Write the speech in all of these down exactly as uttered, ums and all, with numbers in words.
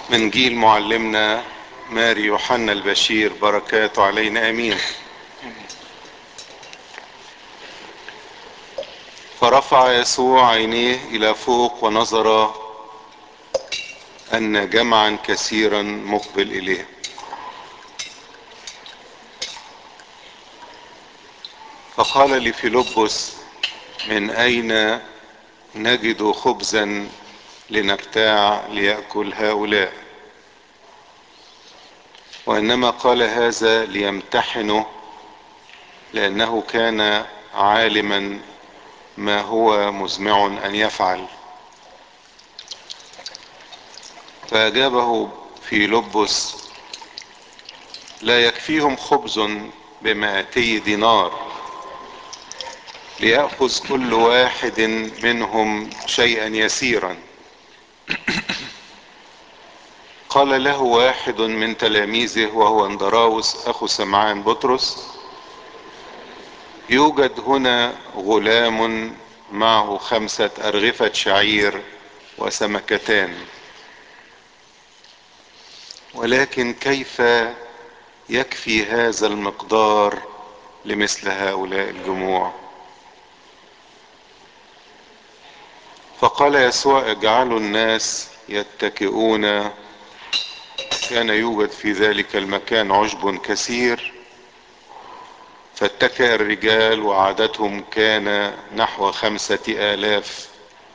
من جيل معلمنا ماري يوحنا البشير، بركاته علينا امين. فرفع يسوع عينيه الى فوق ونظر ان جمعا كثيرا مقبل اليه، فقال لفيلبس: من اين نجد خبزا لنبتاع ليأكل هؤلاء؟ وإنما قال هذا ليمتحنه، لأنه كان عالما ما هو مزمع أن يفعل. فأجابه فيلبس: لا يكفيهم خبز بمائتي دينار ليأخذ كل واحد منهم شيئا يسيرا. قال له واحد من تلاميذه وهو اندراوس اخو سمعان بطرس: يوجد هنا غلام معه خمسة أرغفة شعير وسمكتان، ولكن كيف يكفي هذا المقدار لمثل هؤلاء الجموع؟ فقال يسوع: اجعلوا الناس يتكئون. كان يوجد في ذلك المكان عشب كثير، فاتكأ الرجال وعددهم كان نحو خمسة آلاف.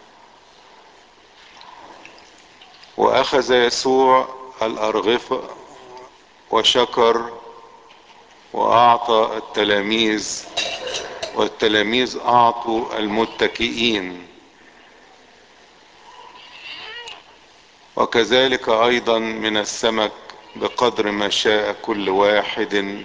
وأخذ يسوع الأرغفة وشكر وأعطى التلاميذ، والتلاميذ أعطوا المتكئين، وكذلك أيضا من السمك بقدر ما شاء كل واحد.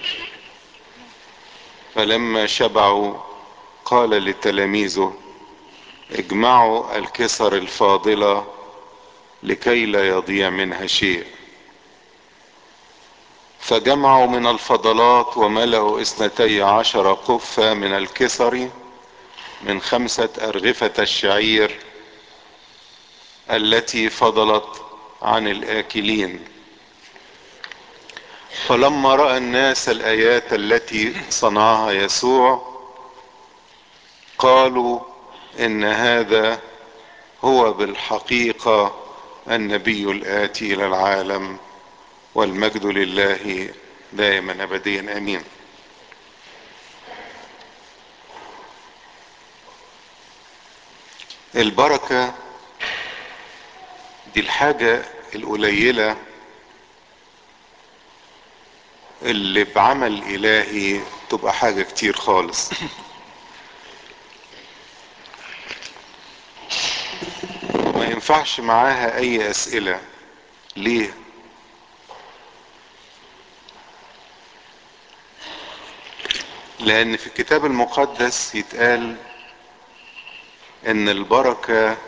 فلما شبعوا قال لتلاميذه: اجمعوا الكسر الفاضلة لكي لا يضيع منها شيء. فجمعوا من الفضلات وملأوا اثنتي عشر قفة من الكسر من خمسة أرغفة الشعير التي فضلت عن الآكلين. فلما رأى الناس الآيات التي صنعها يسوع قالوا: إن هذا هو بالحقيقة النبي الآتي إلى العالم، والمجد لله دائما أبديا آمين. البركة دي الحاجة القليلة اللي بعمل إلهي تبقى حاجة كتير خالص. وما ينفعش معاها أي أسئلة. ليه؟ لأن في الكتاب المقدس يتقال إن البركة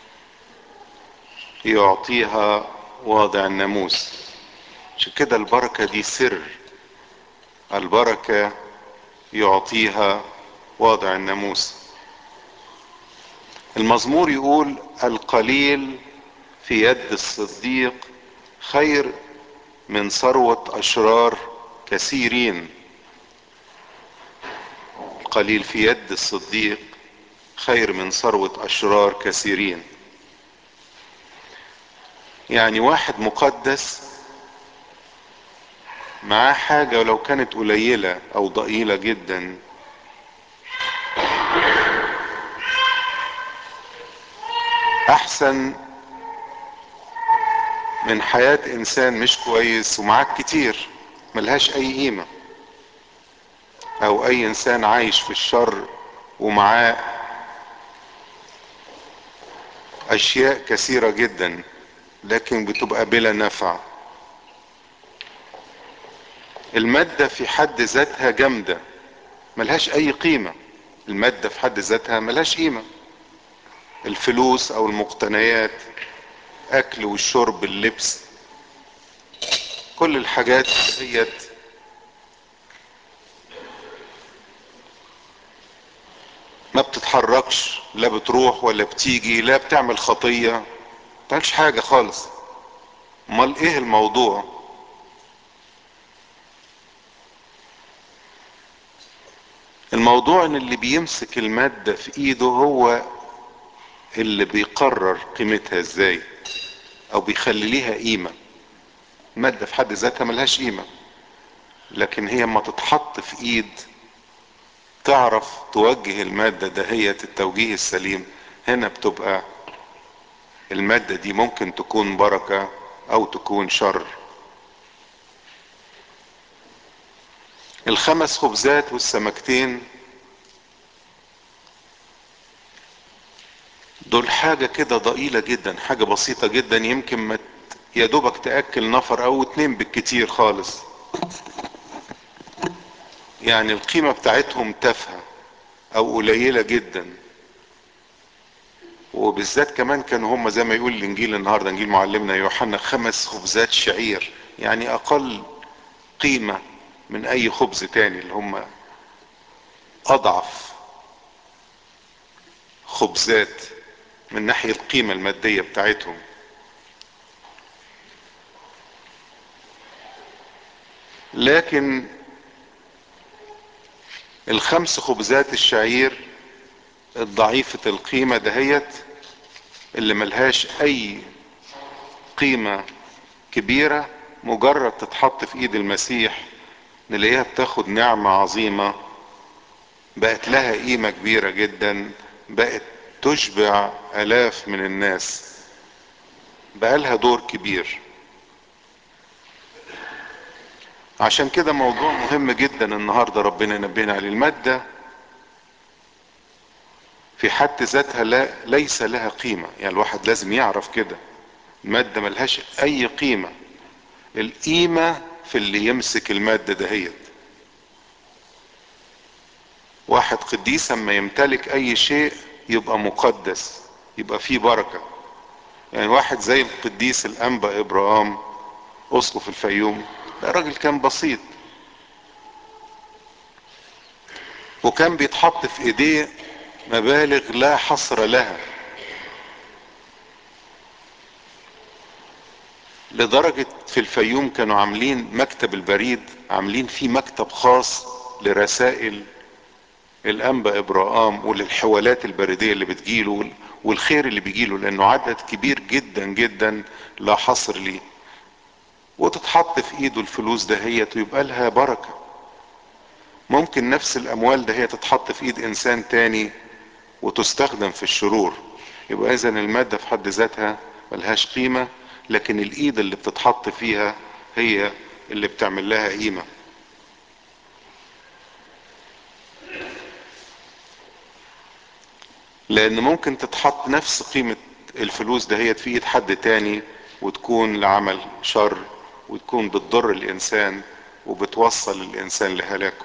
يعطيها واضع الناموس. عشان كده البركة دي سر. البركة يعطيها واضع الناموس. المزمور يقول: القليل في يد الصديق خير من ثروة أشرار كثيرين. القليل في يد الصديق خير من ثروة أشرار كثيرين. يعني واحد مقدس معاه حاجة ولو كانت قليلة أو ضئيلة جدا، أحسن من حياة إنسان مش كويس ومعاك كتير ملهاش أي قيمة، أو أي إنسان عايش في الشر ومعاه أشياء كثيرة جدا لكن بتبقى بلا نفع. المادة في حد ذاتها جامدة ملهاش أي قيمة. المادة في حد ذاتها ملهاش قيمة. الفلوس أو المقتنيات، أكل والشرب، اللبس، كل الحاجات ديت ما بتتحركش، لا بتروح ولا بتيجي، لا بتعمل خطية، ما بتعملش حاجة خالص. امال ايه الموضوع؟ الموضوع ان اللي بيمسك المادة في ايده هو اللي بيقرر قيمتها ازاي، او بيخلي ليها قيمة. المادة في حد ذاتها ملهاش قيمة، لكن هي اما تتحط في ايد تعرف توجه المادة دهية التوجيه السليم. هنا بتبقى المادة دي ممكن تكون بركة او تكون شر. الخمس خبزات والسمكتين دول حاجة كده ضئيلة جدا، حاجة بسيطة جدا، يمكن ما ت- يا دوبك تأكل نفر او اتنين بالكتير خالص. يعني القيمة بتاعتهم تافهة او قليلة جدا. وبالذات كمان كانوا هم زي ما يقول الانجيل النهارده، انجيل معلمنا يوحنا، خمس خبزات شعير، يعني اقل قيمة من اي خبز تاني، اللي هم اضعف خبزات من ناحية القيمة المادية بتاعتهم. لكن الخمس خبزات الشعير الضعيفة القيمة دهيت، اللي ملهاش اي قيمة كبيرة، مجرد تتحط في ايد المسيح نلاقيها بتاخد نعمة عظيمة، بقت لها قيمة كبيرة جدا، بقت تشبع الاف من الناس، بقى لها دور كبير. عشان كده موضوع مهم جدا النهاردة ربنا ينبهنا عليه. المادة في حد ذاتها لا ليس لها قيمة، يعني الواحد لازم يعرف كده، المادة ملهاش اي قيمة. القيمة في اللي يمسك المادة دهيت. واحد قديس اما يمتلك اي شيء يبقى مقدس، يبقى فيه بركة. يعني واحد زي القديس الانبا ابراهام اسقف الفيوم، ده راجل كان بسيط، وكان بيتحط في ايديه مبالغ لا حصر لها، لدرجة في الفيوم كانوا عاملين مكتب البريد، عاملين فيه مكتب خاص لرسائل الانبا ابراهام وللحوالات البريدية اللي بتجيله والخير اللي بيجيله، لانه عدد كبير جدا جدا لا حصر ليه. وتتحط في ايده الفلوس دهيت ويبقى لها بركة. ممكن نفس الاموال دهيت تتحط في ايد انسان تاني وتستخدم في الشرور. يبقى اذا المادة في حد ذاتها ملهاش قيمة، لكن الايد اللي بتتحط فيها هي اللي بتعمل لها قيمة. لان ممكن تتحط نفس قيمة الفلوس دهيت في ايد حد تاني وتكون لعمل شر، وتكون بتضر الانسان وبتوصل الانسان لهلاكه.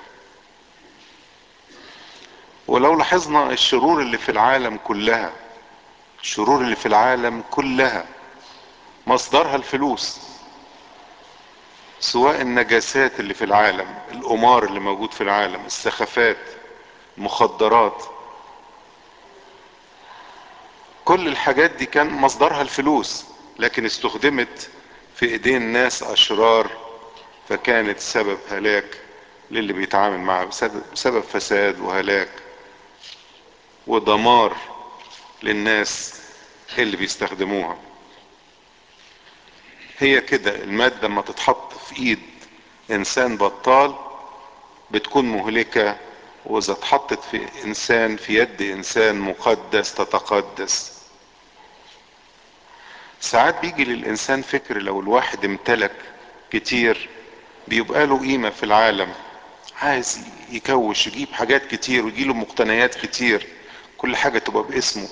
ولو لاحظنا الشرور اللي في العالم كلها، الشرور اللي في العالم كلها مصدرها الفلوس. سواء النجاسات اللي في العالم، القمار اللي موجود في العالم، السخافات، مخدرات، كل الحاجات دي كان مصدرها الفلوس، لكن استخدمت في ايدين ناس اشرار فكانت سبب هلاك للي بيتعامل معها، بسبب بسبب فساد وهلاك ودمار للناس اللي بيستخدموها. هي كده المادة لما تتحط في ايد انسان بطال بتكون مهلكة، واذا اتحطت في انسان في يد انسان مقدس تتقدس. ساعات بيجي للانسان فكر لو الواحد امتلك كتير بيبقى له قيمة في العالم، عايز يكوش يجيب حاجات كتير ويجيله مقتنيات كتير، كل حاجة تبقى باسمه،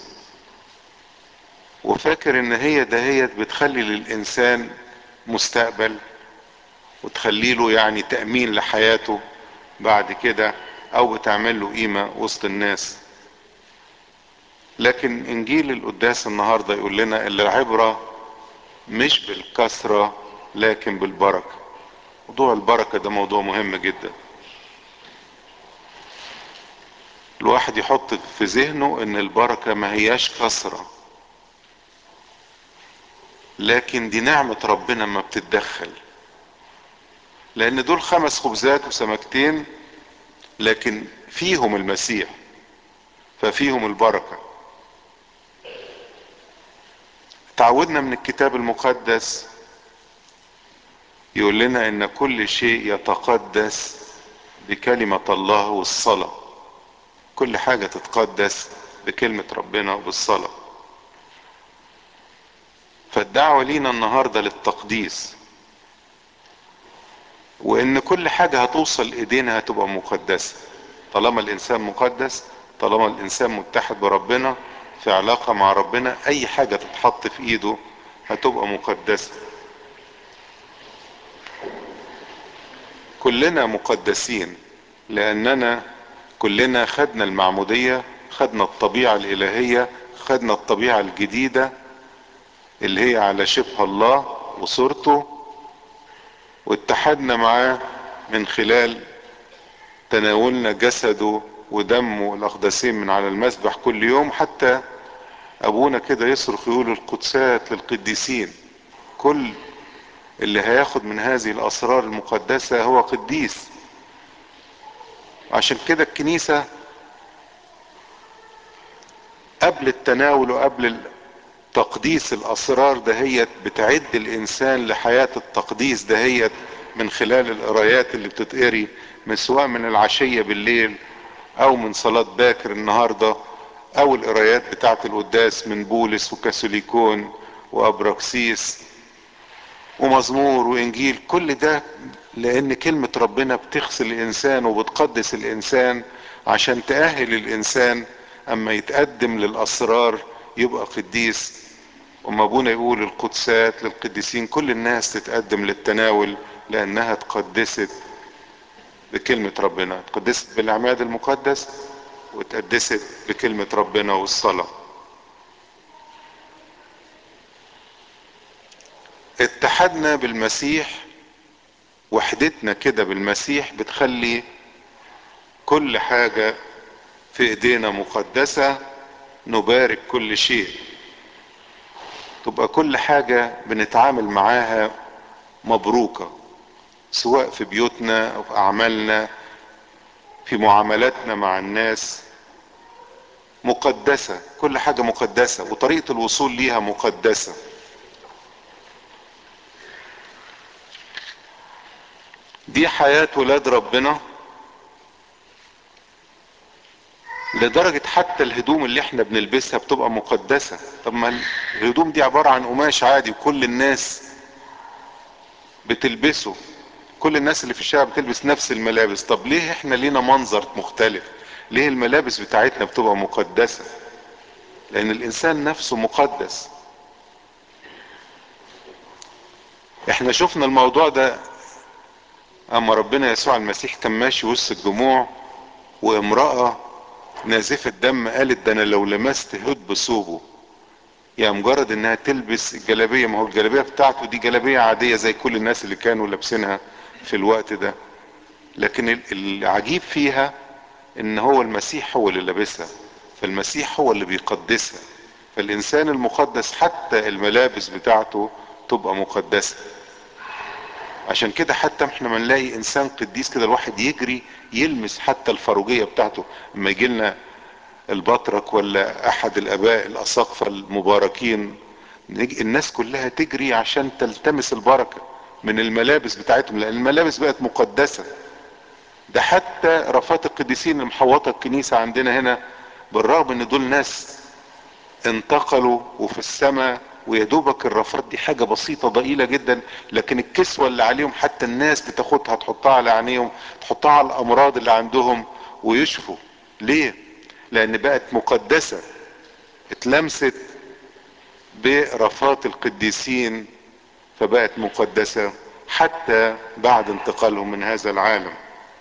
وفاكر ان هي دهيت بتخلي للانسان مستقبل وتخلي له يعني تأمين لحياته بعد كده، او بتعمل له قيمة وسط الناس. لكن انجيل القداس النهاردة يقول لنا اللي العبرة مش بالكثرة لكن بالبركة. موضوع البركة ده موضوع مهم جدا. الواحد يحط في ذهنه ان البركة ما هياش كثرة، لكن دي نعمة ربنا ما بتتدخل، لان دول خمس خبزات وسمكتين لكن فيهم المسيح، ففيهم البركة. تعودنا من الكتاب المقدس يقول لنا ان كل شيء يتقدس بكلمة الله والصلاة، كل حاجة تتقدس بكلمة ربنا وبالصلاة. فالدعوة لينا النهاردة للتقديس، وان كل حاجة هتوصل ايدينا هتبقى مقدسة. طالما الانسان مقدس، طالما الانسان متحد بربنا في علاقة مع ربنا، اي حاجة تتحط في ايده هتبقى مقدسة. كلنا مقدسين لاننا كلنا خدنا المعمودية، خدنا الطبيعة الالهية، خدنا الطبيعة الجديدة اللي هي على شبه الله وصورته، واتحدنا معاه من خلال تناولنا جسده ودمه الاقدسين من على المذبح كل يوم. حتى ابونا كده يصرخ يقول القدسات للقديسين، كل اللي هياخد من هذه الاسرار المقدسة هو قديس. عشان كده الكنيسة قبل التناول وقبل تقديس الاسرار دهيت بتعد الانسان لحياة التقديس دهيت من خلال القرايات اللي بتتقري، من سواء من العشية بالليل او من صلاة باكر النهاردة، او القرايات بتاعة القداس من بولس وكاثوليكون وابراكسيس ومزمور وانجيل. كل ده لان كلمة ربنا بتغسل الانسان وبتقدس الانسان عشان تأهل الانسان اما يتقدم للاسرار يبقى قديس. وما ابونا يقول القدسات للقديسين، كل الناس تتقدم للتناول لانها تقدست بكلمة ربنا، اتقدست بالعماد المقدس واتقدست بكلمة ربنا والصلاة. اتحدنا بالمسيح، وحدتنا كده بالمسيح بتخلي كل حاجة في ايدينا مقدسة، نبارك كل شيء، تبقى كل حاجة بنتعامل معاها مبروكة، سواء في بيوتنا او في اعمالنا، في معاملاتنا مع الناس مقدسة. كل حاجة مقدسة وطريقة الوصول ليها مقدسة. دي حياة ولاد ربنا، لدرجة حتى الهدوم اللي احنا بنلبسها بتبقى مقدسة. طب ما الهدوم دي عبارة عن قماش عادي وكل الناس بتلبسه، كل الناس اللي في الشارع بتلبس نفس الملابس. طب ليه احنا لينا منظر مختلف؟ ليه الملابس بتاعتنا بتبقى مقدسة؟ لان الانسان نفسه مقدس. احنا شفنا الموضوع ده اما ربنا يسوع المسيح كان ماشي وسط الجموع، وامرأة نازفة دم قالت ده انا لو لمست هد بثوبه، يعني مجرد انها تلبس الجلابية، ما هو الجلابية بتاعته دي جلابية عادية زي كل الناس اللي كانوا لابسينها في الوقت ده، لكن العجيب فيها ان هو المسيح هو اللي لابسها، فالمسيح هو اللي بيقدسها. فالانسان المقدس حتى الملابس بتاعته تبقى مقدسة. عشان كده حتى احنا ما نلاقي انسان قديس كده الواحد يجري يلمس حتى الفروجية بتاعته. لما يجي لنا البطرك ولا احد الاباء الاساقفة المباركين، الناس كلها تجري عشان تلتمس البركة من الملابس بتاعتهم، لان الملابس بقت مقدسة. ده حتى رفات القديسين اللي محوطة الكنيسة عندنا هنا، بالرغم ان دول ناس انتقلوا وفي السماء، ويدوبك الرفات دي حاجة بسيطة ضئيلة جدا، لكن الكسوة اللي عليهم حتى الناس بتاخدها تحطها على عينيهم، تحطها على الامراض اللي عندهم ويشفوا. ليه؟ لان بقت مقدسة، اتلمست برفات القديسين فبقت مقدسة حتى بعد انتقالهم من هذا العالم.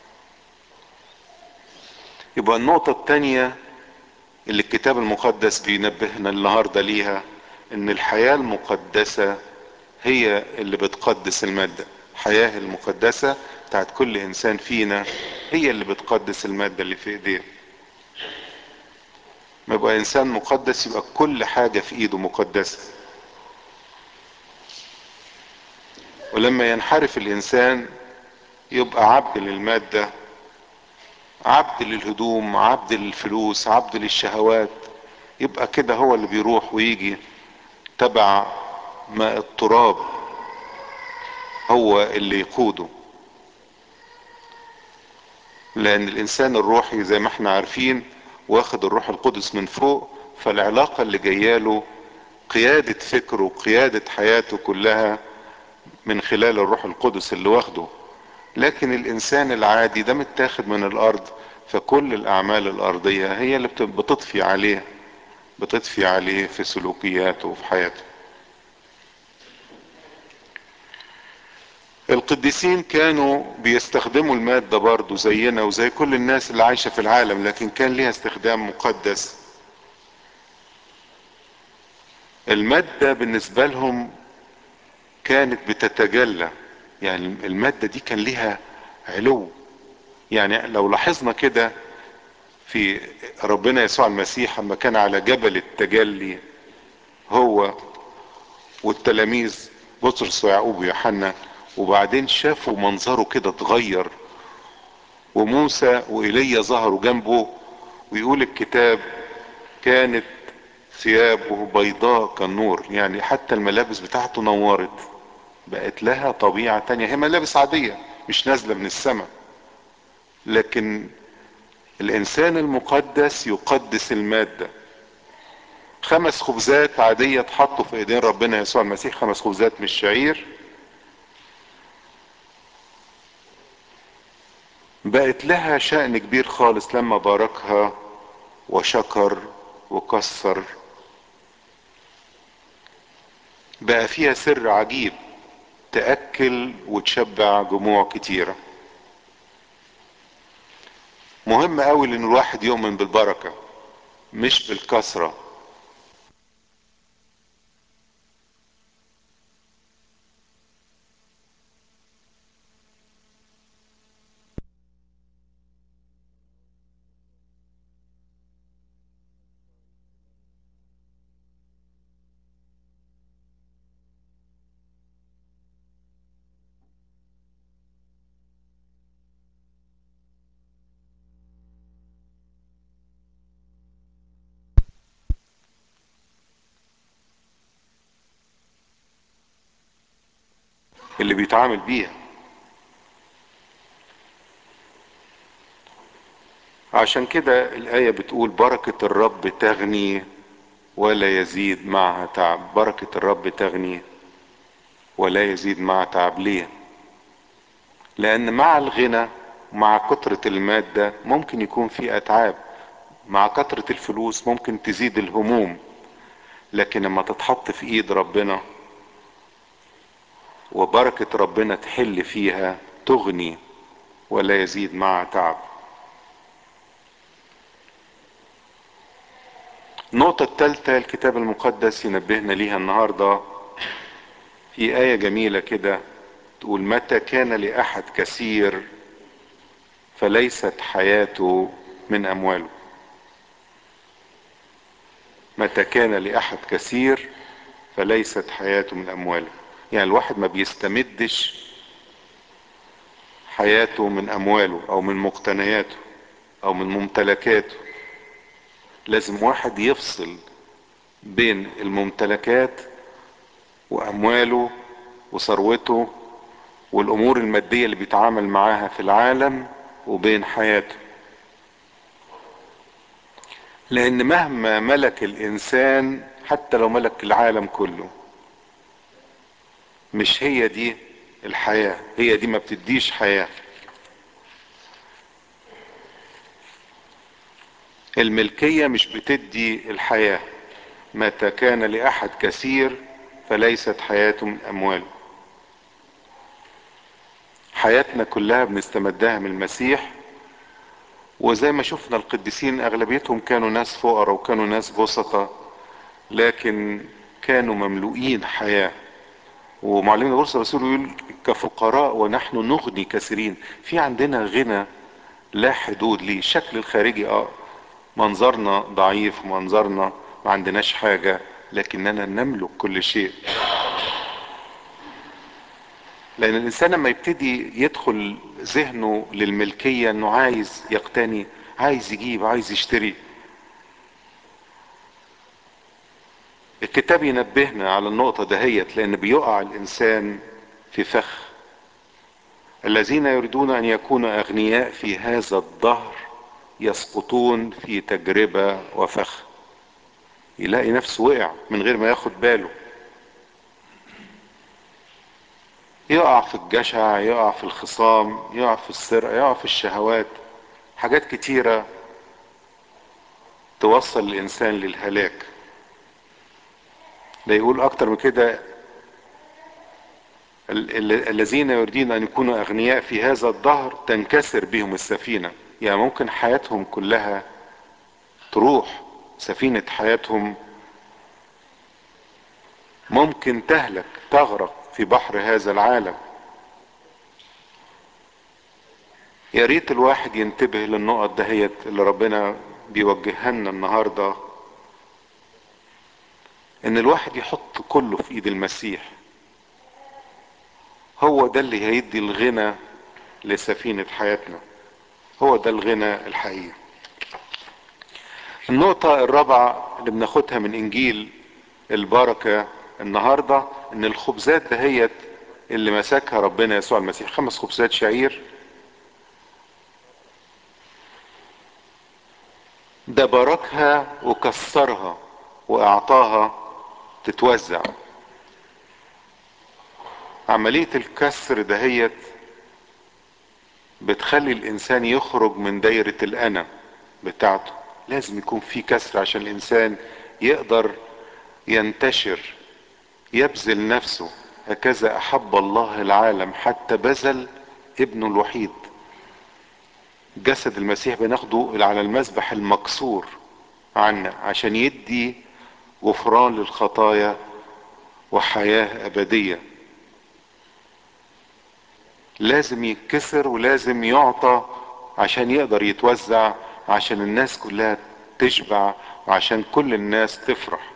يبقى النقطة التانية اللي الكتاب المقدس بينبهنا النهاردة ليها، ان الحياة المقدسة هي اللي بتقدس المادة. الحياة المقدسة بتاعت كل انسان فينا هي اللي بتقدس المادة اللي في ايديه. ما يبقى انسان مقدس يبقى كل حاجة في ايده مقدسة. ولما ينحرف الانسان يبقى عبد للمادة، عبد للهدوم، عبد للفلوس، عبد للشهوات. يبقى كده هو اللي بيروح ويجي تبع ما التراب هو اللي يقوده. لان الانسان الروحي زي ما احنا عارفين واخد الروح القدس من فوق، فالعلاقة اللي جاياله قيادة فكره وقيادة حياته كلها من خلال الروح القدس اللي واخده. لكن الانسان العادي ده متاخد من الارض، فكل الاعمال الارضية هي اللي بت- بتطفي عليه بتطفي عليه في سلوكياته وفي حياته. القديسين كانوا بيستخدموا المادة برضو زينا وزي كل الناس اللي عايشة في العالم، لكن كان ليها استخدام مقدس. المادة بالنسبة لهم كانت بتتجلى، يعني المادة دي كان ليها علو. يعني لو لاحظنا كده في ربنا يسوع المسيح لما كان على جبل التجلي هو والتلاميذ بطرس ويعقوب ويوحنا، وبعدين شافوا منظره كده اتغير، وموسى وإيليا ظهروا جنبه، ويقول الكتاب كانت ثيابه بيضاء كالنور. يعني حتى الملابس بتاعته نورت، بقت لها طبيعة تانية، هي ملابس عادية مش نازلة من السماء. لكن الإنسان المقدس يقدس المادة. خمس خبزات عادية اتحطوا في ايدين ربنا يسوع المسيح، خمس خبزات من الشعير، بقت لها شأن كبير خالص لما باركها وشكر وكسر. بقى فيها سر عجيب تأكل وتشبع جموع كتيرة. مهم قوي ان الواحد يؤمن بالبركة مش بالكثرة. اللي بيتعامل بيها. عشان كده الآية بتقول بركة الرب تغني ولا يزيد معها تعب. بركة الرب تغني ولا يزيد معها تعب. ليه؟ لأن مع الغنى مع كثرة المادة ممكن يكون في أتعاب، مع كثرة الفلوس ممكن تزيد الهموم. لكن لما تتحط في ايد ربنا وبركة ربنا تحل فيها تغني ولا يزيد معها تعب. النقطة الثالثة الكتاب المقدس ينبهنا ليها النهاردة في آية جميلة كده تقول متى كان لأحد كثير فليست حياته من أمواله. متى كان لأحد كثير فليست حياته من أمواله. يعني الواحد ما بيستمدش حياته من أمواله أو من مقتنياته أو من ممتلكاته. لازم واحد يفصل بين الممتلكات وامواله وثروته والامور المادية اللي بيتعامل معاها في العالم وبين حياته. لان مهما ملك الانسان حتى لو ملك العالم كله مش هي دي الحياة، هي دي ما بتديش حياة. الملكية مش بتدي الحياة. متى كان لأحد كثير فليست حياته من أمواله. حياتنا كلها بنستمدها من المسيح. وزي ما شفنا القديسين اغلبيتهم كانوا ناس فقراء وكانوا ناس بسطة، لكن كانوا مملوئين حياة. ومعلمنا بولس الرسول يقول كفقراء ونحن نغني كثيرين. في عندنا غنى لا حدود ليه. الشكل الخارجي اه منظرنا ضعيف، منظرنا ما عندناش حاجة، لكننا نملك كل شيء. لان الانسان لما يبتدي يدخل ذهنه للملكية انه عايز يقتني، عايز يجيب، عايز يشتري، الكتاب ينبهنا على النقطة دهيت، لان بيقع الانسان في فخ. الذين يريدون ان يكونوا اغنياء في هذا الدهر يسقطون في تجربة وفخ. يلاقي نفسه وقع من غير ما ياخد باله، يقع في الجشع، يقع في الخصام، يقع في السرقة، يقع في الشهوات، حاجات كتيرة توصل الانسان للهلاك. ده يقول اكتر من كده، ال- ال- الذين يريدون ان يكونوا اغنياء في هذا الدهر تنكسر بهم السفينة. يعني ممكن حياتهم كلها تروح، سفينة حياتهم ممكن تهلك، تغرق في بحر هذا العالم. يا ريت الواحد ينتبه للنقط دهيت اللي ربنا بيوجهها لنا النهارده، ان الواحد يحط كله في ايد المسيح. هو ده اللي هيدي الغنى لسفينة حياتنا، هو ده الغنى الحقيقي. النقطة الرابعة اللي بناخدها من انجيل البركة النهاردة، ان الخبزات دهيت اللي مسكها ربنا يسوع المسيح، خمس خبزات شعير، ده باركها وكسرها واعطاها تتوزع. عملية الكسر دهيت بتخلي الانسان يخرج من دايرة الانا بتاعته. لازم يكون في كسر عشان الانسان يقدر ينتشر، يبذل نفسه. هكذا احب الله العالم حتى بذل ابنه الوحيد. جسد المسيح بناخده على المذبح المكسور عنا عشان يدي غفران للخطايا وحياة ابدية. لازم يتكسر ولازم يعطى عشان يقدر يتوزع، عشان الناس كلها تشبع وعشان كل الناس تفرح.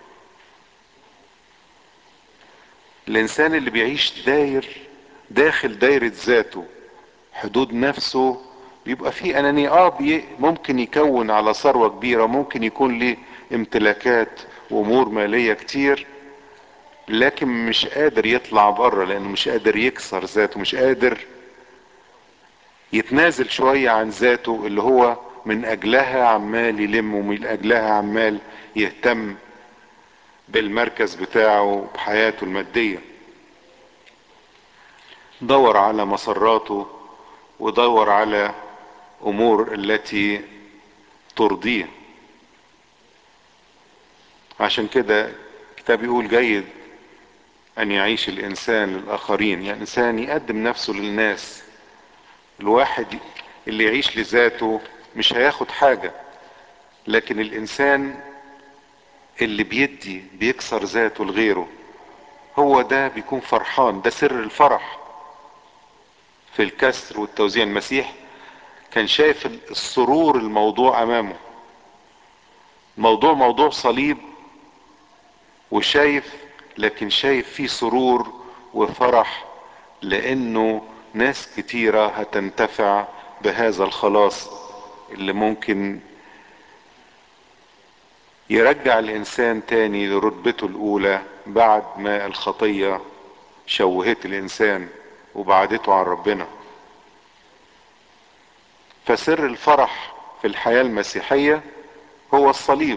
الانسان اللي بيعيش داير داخل دايرة ذاته، حدود نفسه، بيبقى فيه انانية. اه بي ممكن يكون على ثروة كبيرة، ممكن يكون ليه امتلاكات وامور مالية كتير، لكن مش قادر يطلع بره، لانه مش قادر يكسر ذاته، مش قادر يتنازل شوية عن ذاته اللي هو من اجلها عمال يلم، ومن اجلها عمال يهتم بالمركز بتاعه بحياته المادية. دور على مسراته ودور على امور التي ترضيه. عشان كده الكتاب يقول جيد ان يعيش الانسان للاخرين، يعني انسان يقدم نفسه للناس. الواحد اللي يعيش لذاته مش هياخد حاجة، لكن الانسان اللي بيدي بيكسر ذاته لغيره، هو ده بيكون فرحان. ده سر الفرح في الكسر والتوزيع. المسيح كان شايف السرور الموضوع امامه، موضوع موضوع صليب، وشايف، لكن شايف فيه سرور وفرح، لانه ناس كتيرة هتنتفع بهذا الخلاص اللي ممكن يرجع الانسان تاني لرتبته الاولى بعد ما الخطية شوهت الانسان وبعدته عن ربنا. فسر الفرح في الحياة المسيحية هو الصليب.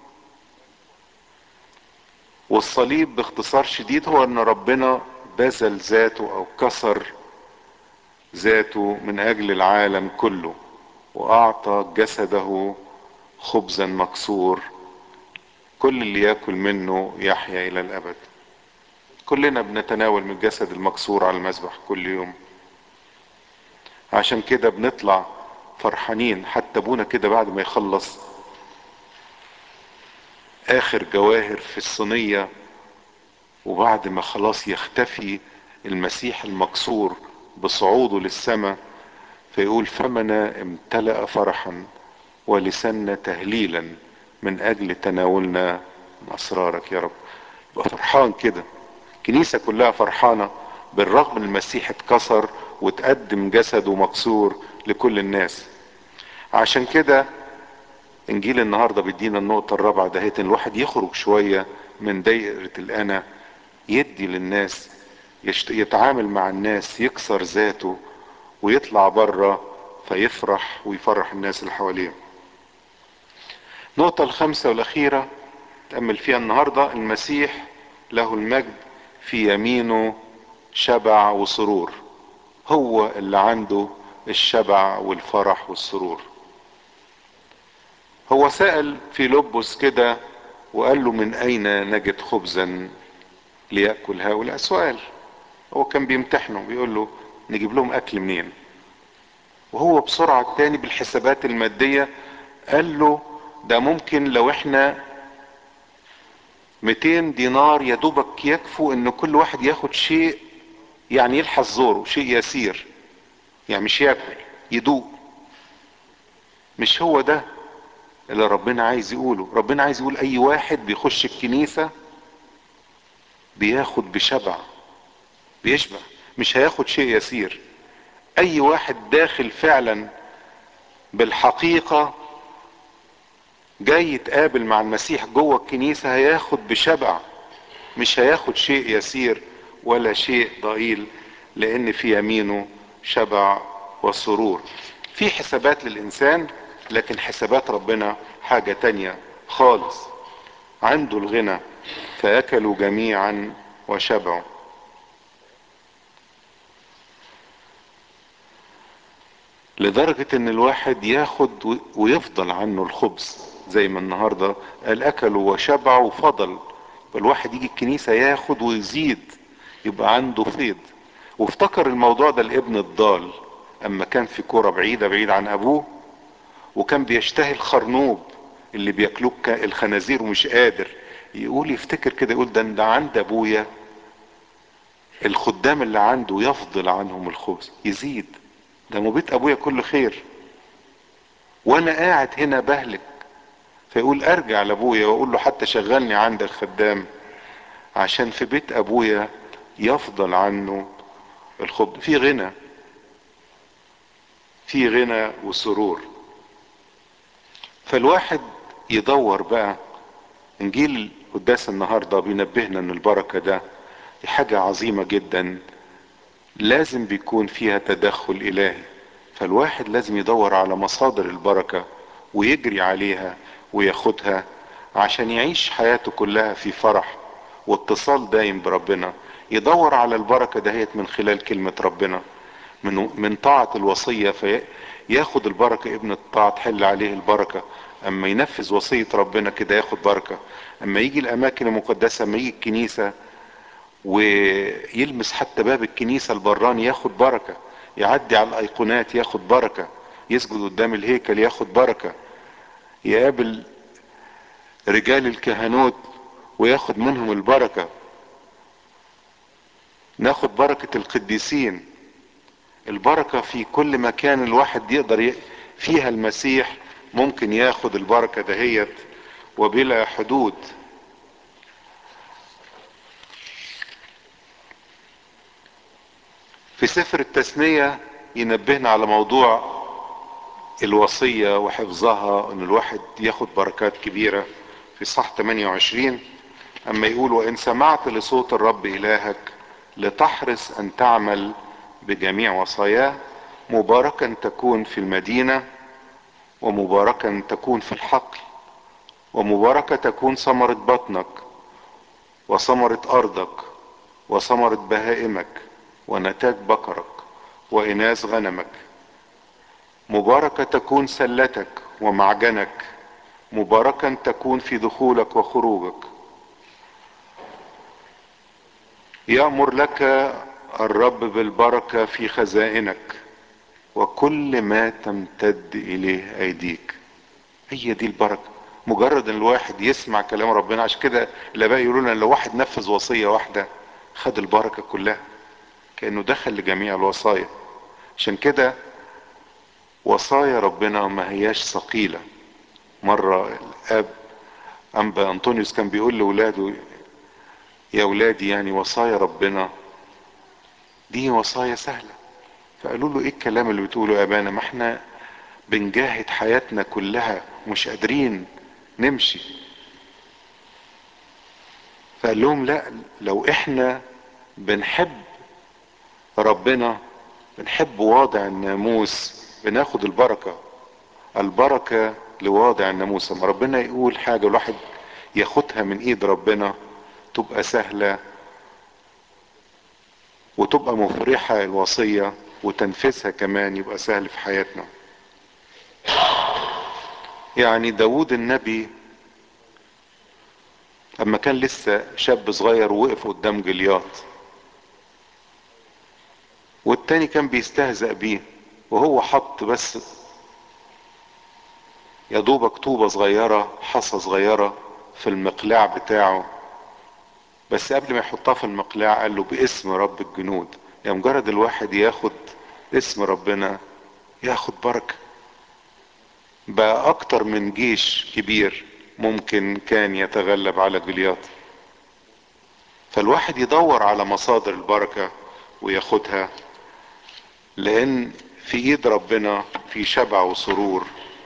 والصليب باختصار شديد هو ان ربنا بذل ذاته او كسر ذاته من اجل العالم كله، واعطى جسده خبزا مكسور، كل اللي ياكل منه يحيا الى الابد. كلنا بنتناول من الجسد المكسور على المذبح كل يوم. عشان كده بنطلع فرحانين. حتى ابونا كده بعد ما يخلص اخر جواهر في الصينية، وبعد ما خلاص يختفي المسيح المكسور بصعوده للسماء، فيقول فمنا امتلأ فرحا ولساننا تهليلا من اجل تناولنا من اسرارك يا رب. يبقى فرحان كده، الكنيسة كلها فرحانة بالرغم ان المسيح اتكسر وتقدم جسده مكسور لكل الناس. عشان كده انجيل النهاردة بيدينا النقطة الرابعة دهيت، ان الواحد يخرج شوية من دايرة الانا، يدي للناس، يشت... يتعامل مع الناس، يكسر ذاته ويطلع بره فيفرح ويفرح الناس اللي حواليه. النقطة الخامسة والاخيرة تأمل فيها النهاردة، المسيح له المجد في يمينه شبع وسرور. هو اللي عنده الشبع والفرح والسرور. هو سأل فيلبس كده وقال له من اين نجد خبزا ليأكل هؤلاء؟ سؤال، هو كان بيمتحنه بيقول له نجيب لهم اكل منين؟ وهو بسرعة التاني بالحسابات المادية قال له ده ممكن لو احنا مئتين دينار يا دوبك يكفوا ان كل واحد ياخد شيء، يعني يلحس زوره، شيء يسير، يعني مش ياكل، يدوق. مش هو ده اللي ربنا عايز يقوله. ربنا عايز يقول اي واحد بيخش الكنيسة بياخد بشبع، بيشبع، مش هياخد شيء يسير. اي واحد داخل فعلا بالحقيقة جاي يتقابل مع المسيح جوه الكنيسة هياخد بشبع، مش هياخد شيء يسير ولا شيء ضئيل، لان في يمينه شبع وسرور. في حسابات للانسان، لكن حسابات ربنا حاجة تانية خالص. عنده الغنى، فاكلوا جميعا وشبعوا. لدرجة ان الواحد ياخد ويفضل عنه الخبز، زي ما النهاردة قال اكلوا وشبعوا وفضل. فالواحد يجي الكنيسة ياخد ويزيد، يبقى عنده فيض. وافتكر الموضوع ده الابن الضال اما كان في كرة بعيدة بعيد عن ابوه، وكان بيشتهي الخرنوب اللي بياكلوه الخنازير ومش قادر يقول، يفتكر كده يقول ده ده عند ابويا الخدام اللي عنده يفضل عنهم الخبز يزيد، ده مو بيت ابويا كله خير وانا قاعد هنا بهلك. فيقول ارجع لابويا واقول له حتى شغلني عند الخدام عشان في بيت ابويا يفضل عنه الخبز. في غنى، في غنى وسرور. فالواحد يدور بقى. انجيل قداس النهارده بينبهنا ان البركه ده دي حاجه عظيمه جدا، لازم بيكون فيها تدخل الهي. فالواحد لازم يدور على مصادر البركه ويجري عليها وياخدها عشان يعيش حياته كلها في فرح واتصال دايم بربنا. يدور على البركه دهيت من خلال كلمه ربنا، من من طاعة الوصية فياخد البركة. ابن الطاعة تحل عليه البركة. اما ينفذ وصية ربنا كده ياخد بركة. اما يجي الاماكن المقدسة، اما يجي الكنيسة ويلمس حتى باب الكنيسة البراني ياخد بركة. يعدي على الايقونات ياخد بركة. يسجد قدام الهيكل ياخد بركة. يقابل رجال الكهنوت وياخد منهم البركة. ناخد بركة القديسين. البركة في كل مكان الواحد يقدر ي... فيها المسيح ممكن ياخد البركة دهيت وبلا حدود. في سفر التثنية ينبهنا على موضوع الوصية وحفظها، ان الواحد ياخد بركات كبيرة. في صح ثمانية وعشرين اما يقول وان سمعت لصوت الرب الهك لتحرص ان تعمل بجميع وصاياه، مباركا تكون في المدينة، ومباركا تكون في الحقل، ومباركة تكون ثمرة بطنك وثمرة ارضك وثمرة بهائمك ونتاج بقرك واناث غنمك. مباركة تكون سلتك ومعجنك، مباركا تكون في دخولك وخروجك. يأمر لك الرب بالبركة في خزائنك وكل ما تمتد اليه ايديك. هي دي البركة، مجرد ان الواحد يسمع كلام ربنا. عشان كده الاباء يقولون ان لو واحد نفذ وصية واحدة خد البركة كلها، كأنه دخل لجميع الوصايا. عشان كده وصايا ربنا ما هياش ثقيلة. مرة الاب انبا انطونيوس كان بيقول لاولاده يا اولادي يعني وصايا ربنا دي وصايا سهلة. فقالوا له ايه الكلام اللي بتقوله يا ابانا؟ ما احنا بنجاهد حياتنا كلها مش قادرين نمشي. فقال لهم لا، لو احنا بنحب ربنا، بنحب واضع الناموس، بناخد البركة. البركة لواضع الناموس. لما ربنا يقول حاجة الواحد ياخدها من ايد ربنا تبقى سهلة وتبقى مفرحة الوصية، وتنفيذها كمان يبقى سهل في حياتنا. يعني داود النبي لما كان لسه شاب صغير ووقف قدام جليات، والتاني كان بيستهزأ بيه، وهو حط بس يا دوبك طوبة صغيرة، حصى صغيرة في المقلاع بتاعه، بس قبل ما يحطها في المقلاع قال له باسم رب الجنود. يعني مجرد الواحد ياخد اسم ربنا ياخد بركة، بقى اكتر من جيش كبير ممكن كان يتغلب على جليات. فالواحد يدور على مصادر البركة وياخدها، لان في ايد ربنا في شبع وسرور.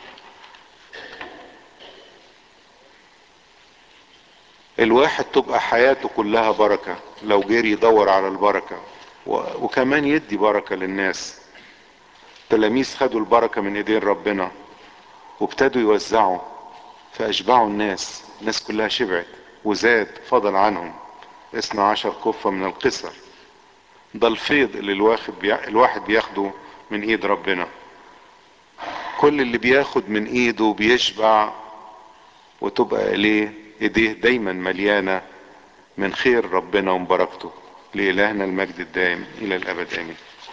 الواحد تبقى حياته كلها بركة لو جري يدور على البركة، و- وكمان يدي بركة للناس. تلاميذ خدوا البركة من ايدين ربنا وابتدوا يوزعوا، فاشبعوا الناس. الناس كلها شبعت وزاد فضل عنهم اثنا عشر كفة من القصر. ده الفيض اللي الواحد بي... الواحد بياخده من ايد ربنا. كل اللي بياخد من ايده بيشبع، وتبقى اليه ايديه دايما مليانة من خير ربنا ومباركته. لإلهنا المجد الدائم الى الابد امين.